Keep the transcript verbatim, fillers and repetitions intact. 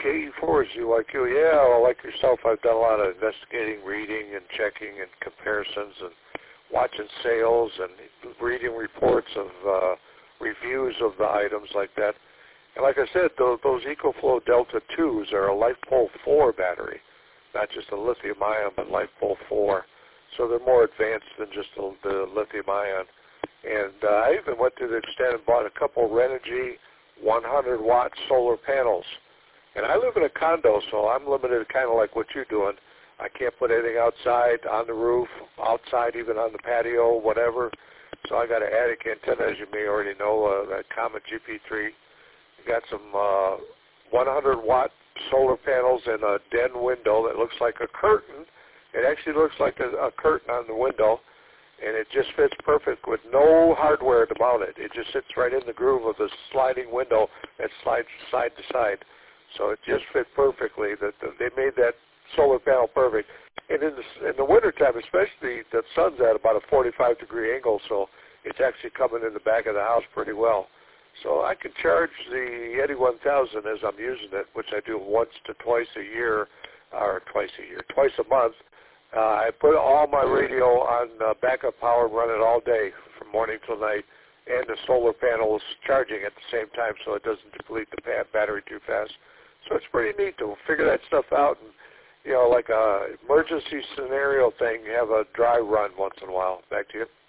K E four Z like you. Yeah, well, like yourself, I've done a lot of investigating, reading, and checking and comparisons and watching sales and reading reports of uh, reviews of the items like that. And like I said, those, those EcoFlow Delta twos are a LiFePol four battery, not just a lithium-ion, but LiFePol four. So they're more advanced than just the, the lithium-ion. And uh, I even went to the extent and bought a couple Renogy one hundred watt solar panels. And I live in a condo, so I'm limited kind of like what you're doing. I can't put anything outside, on the roof, outside, even on the patio, whatever. So I got an attic antenna, as you may already know, uh, that Comet G P three. Got some uh, one hundred watt solar panels and a den window that looks like a curtain. It actually looks like a, a curtain on the window, and it just fits perfect with no hardware to mount it. It just sits right in the groove of the sliding window that slides side to side. So it just fit perfectly. That the, they made that solar panel perfect. And in the, in the wintertime especially, the sun's at about a forty-five degree angle, so it's actually coming in the back of the house pretty well. So I can charge the Yeti one thousand as I'm using it, which I do once to twice a year, or twice a year, twice a month. Uh, I put all my radio on uh, backup power and run it all day from morning till night, and the solar panel is charging at the same time so it doesn't deplete the battery too fast. So it's pretty neat to figure that stuff out, and, you know, like a emergency scenario thing, you have a dry run once in a while. Back to you.